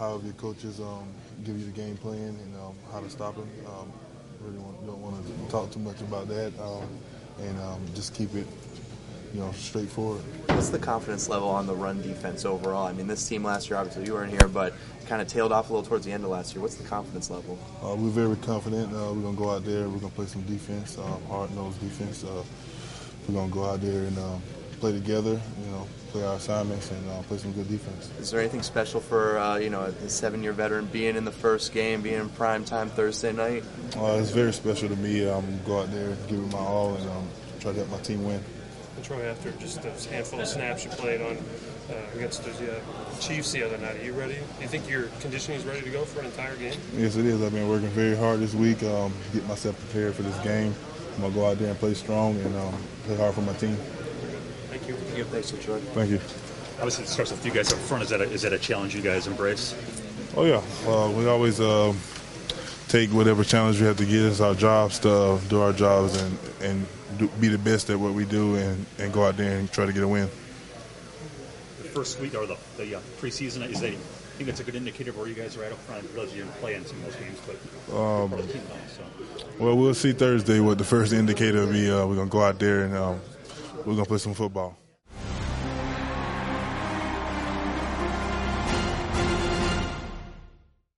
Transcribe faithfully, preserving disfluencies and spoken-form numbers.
however your coaches um, give you the game plan and um, how to stop them. Um, really want, don't want to talk too much about that, um, and um, just keep it, you know, straightforward. What's the confidence level on the run defense overall? I mean, this team last year, obviously you weren't here, but kind of tailed off a little towards the end of last year. What's the confidence level? Uh, we're very confident. Uh, we're going to go out there. We're going to play some defense, uh, hard-nosed defense. Uh, we're going to go out there and uh, play together, you know, play our assignments and uh, play some good defense. Is there anything special for, uh, you know, a seven-year veteran being in the first game, being in prime time Thursday night? Uh, it's very special to me. Um, go out there, give it my all, and um, try to help my team win. And Troy, after just a handful of snaps you played on uh, against the uh, Chiefs the other night, are you ready? Do you think your conditioning is ready to go for an entire game? Yes, it is. I've been working very hard this week, um, get myself prepared for this game. I'm going to go out there and play strong and um, play hard for my team. Thank you. Thank you. Thanks, Troy. Thank you. Obviously, it starts with you guys up front. Is that a, is that a challenge you guys embrace? Oh, yeah. Uh, we always uh, take whatever challenge we have to get. It's our jobs to uh, do our jobs and, and do, be the best at what we do and, and go out there and try to get a win. The first week or the, the uh, preseason, is that, I think that's a good indicator of where you guys are at up front. I realize you didn't play in some of those games, but um, part of the team now, so. Well, we'll see Thursday what the first indicator will be. Uh, we're going to go out there and um, we're going to play some football.